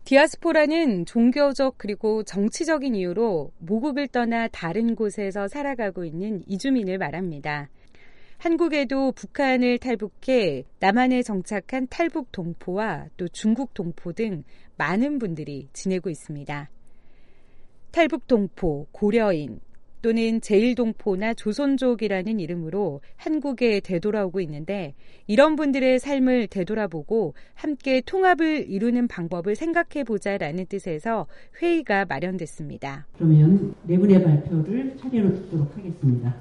디아스포라는 종교적 그리고 정치적인 이유로 모국을 떠나 다른 곳에서 살아가고 있는 이주민을 말합니다. 한국에도 북한을 탈북해 남한에 정착한 탈북 동포와 또 중국 동포 등 많은 분들이 지내고 있습니다. 탈북 동포, 고려인 또는 제일동포나 조선족이라는 이름으로 한국에 되돌아오고 있는데 이런 분들의 삶을 되돌아보고 함께 통합을 이루는 방법을 생각해보자라는 뜻에서 회의가 마련됐습니다. 그러면 네 분의 발표를 차례로 듣도록 하겠습니다.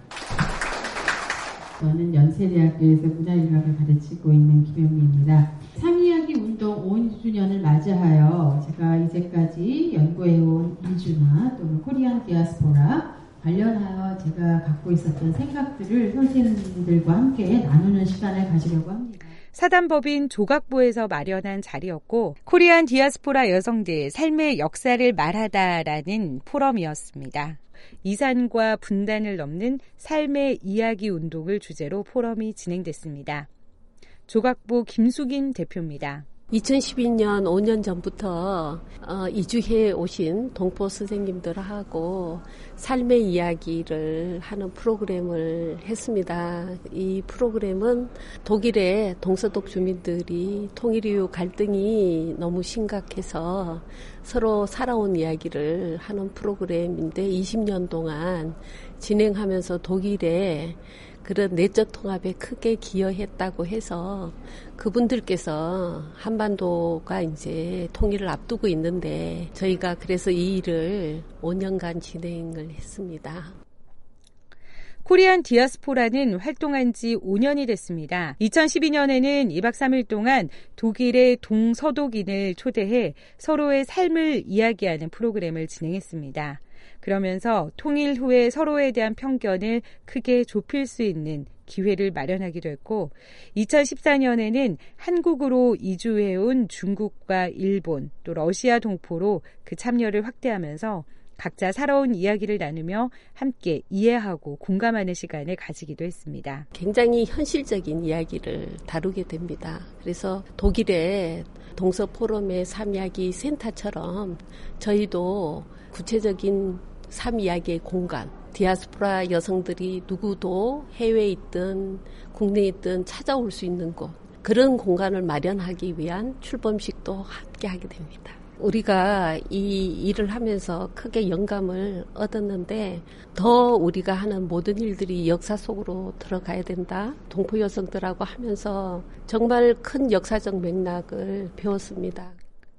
저는 연세대학교에서 문화인학을 가르치고 있는 김영미입니다. 3.2야기 운동 5주년을 맞이하여 제가 이제까지 연구해온 이주나 또는 코리안 디아스포라 관련하여 제가 갖고 있었던 생각들을 선생님들과 함께 나누는 시간을 가지려고 합니다. 사단법인 조각보에서 마련한 자리였고 코리안 디아스포라 여성들 삶의 역사를 말하다라는 포럼이었습니다. 이산과 분단을 넘는 삶의 이야기 운동을 주제로 포럼이 진행됐습니다. 조각보 김숙인 대표입니다. 2012년 5년 전부터 이주해 오신 동포 선생님들하고 삶의 이야기를 하는 프로그램을 했습니다. 이 프로그램은 독일의 동서독 주민들이 통일 이후 갈등이 너무 심각해서 서로 살아온 이야기를 하는 프로그램인데 20년 동안 진행하면서 독일에 그런 내적 통합에 크게 기여했다고 해서 그분들께서 한반도가 이제 통일을 앞두고 있는데 저희가 그래서 이 일을 5년간 진행을 했습니다. 코리안 디아스포라는 활동한 지 5년이 됐습니다. 2012년에는 2박 3일 동안 독일의 동서독인을 초대해 서로의 삶을 이야기하는 프로그램을 진행했습니다. 그러면서 통일 후에 서로에 대한 편견을 크게 좁힐 수 있는 기회를 마련하기도 했고 2014년에는 한국으로 이주해온 중국과 일본 또 러시아 동포로 그 참여를 확대하면서 각자 살아온 이야기를 나누며 함께 이해하고 공감하는 시간을 가지기도 했습니다. 굉장히 현실적인 이야기를 다루게 됩니다. 그래서 독일의 동서포럼의 삶이야기 센터처럼 저희도 구체적인 삶 이야기의 공간, 디아스포라 여성들이 누구도 해외에 있든 국내에 있든 찾아올 수 있는 곳, 그런 공간을 마련하기 위한 출범식도 함께 하게 됩니다. 우리가 이 일을 하면서 크게 영감을 얻었는데 더 우리가 하는 모든 일들이 역사 속으로 들어가야 된다. 동포 여성들하고 하면서 정말 큰 역사적 맥락을 배웠습니다.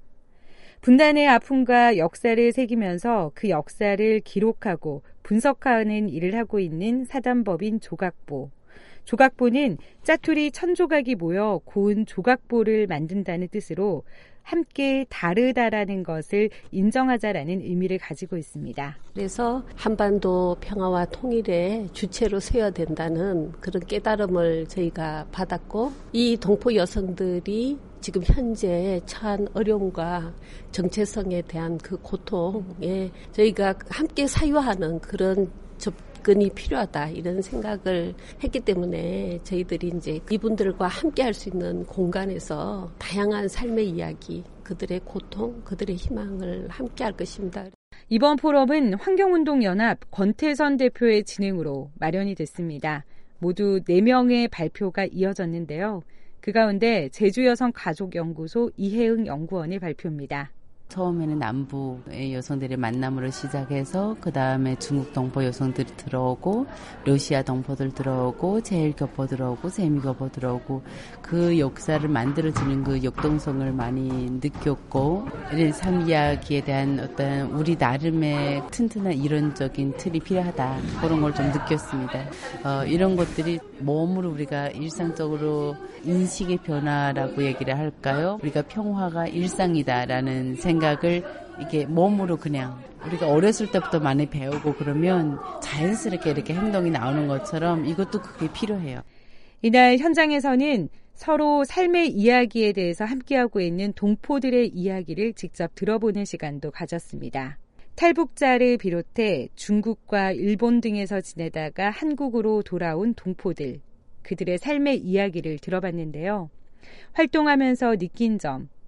분단의 아픔과 역사를 새기면서 그 역사를 기록하고 분석하는 일을 하고 있는 사단법인 조각보. 조각보는 짜투리 1000조각이 모여 고운 조각보를 만든다는 뜻으로 함께 다르다라는 것을 인정하자라는 의미를 가지고 있습니다. 그래서 한반도 평화와 통일의 주체로 세워야 된다는 그런 깨달음을 저희가 받았고 이 동포 여성들이 지금 현재 처한 어려움과 정체성에 대한 그 고통에 저희가 함께 사유하는 그런 접근이 필요하다 이런 생각을 했기 때문에 저희들이 이제 이분들과 함께 할 수 있는 공간에서 다양한 삶의 이야기, 그들의 고통, 그들의 희망을 함께 할 것입니다. 이번 포럼은 환경운동연합 권태선 대표의 진행으로 마련이 됐습니다. 모두 4명의 발표가 이어졌는데요. 그 가운데 제주여성가족연구소 이혜응 연구원의 발표입니다. 처음에는 남부의 여성들의 만남으로 시작해서 그 다음에 중국 동포 여성들이 들어오고 러시아 동포들 들어오고 제일교포 들어오고 세미교포 들어오고 그 역사를 만들어지는 그 역동성을 많이 느꼈고 이런 삶 이야기에 대한 어떤 우리 나름의 튼튼한 이론적인 틀이 필요하다 그런 걸 좀 느꼈습니다. 이런 것들이 몸으로 우리가 일상적으로 인식의 변화라고 얘기를 할까요? 우리가 평화가 일상이다라는 생각을 이게 몸으로 그냥 우리가 어렸을 때부터 많이 배우고 그러면 자연스럽게 이렇게 행동이 나오는 것처럼 이것도 그게 필요해요. 이날 현장에서는 서로 삶의 이야기에 대해서 함께하고 있는 동포들의 이야기를 직접 들어보는 시간도 가졌습니다. 탈북자를 비롯해 중국과 일본 등에서 지내다가 한국으로 돌아온 동포들, 그들의 삶의 이야기를 들어봤는데요. 활동하면서 느낀 점,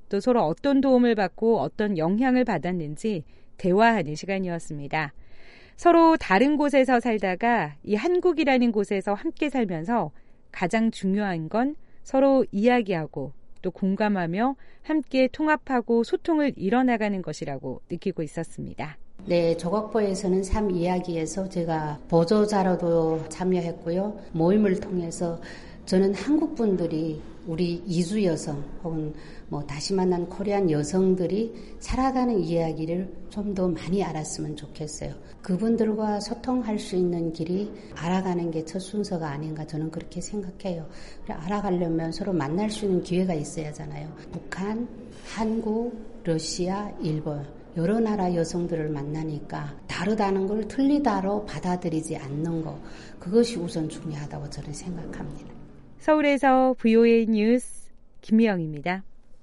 또 서로 어떤 도움을 받고 어떤 영향을 받았는지 대화하는 시간이었습니다. 서로 다른 곳에서 살다가 이 한국이라는 곳에서 함께 살면서 가장 중요한 건 서로 이야기하고 또 공감하며 함께 통합하고 소통을 이뤄나가는 것이라고 느끼고 있었습니다. 네, 조각보에서는 삶 이야기에서 제가 보조자로도 참여했고요. 모임을 통해서 저는 한국 분들이 우리 이주 여성 혹은 다시 만난 코리안 여성들이 살아가는 이야기를 좀 더 많이 알았으면 좋겠어요. 그분들과 소통할 수 있는 길이 알아가는 게 첫 순서가 아닌가 저는 그렇게 생각해요. 알아가려면 서로 만날 수 있는 기회가 있어야 하잖아요. 북한, 한국, 러시아, 일본 여러 나라 여성들을 만나니까 다르다는 걸 틀리다로 받아들이지 않는 거 그것이 우선 중요하다고 저는 생각합니다. 서울에서 VOA 뉴스 김미영입니다.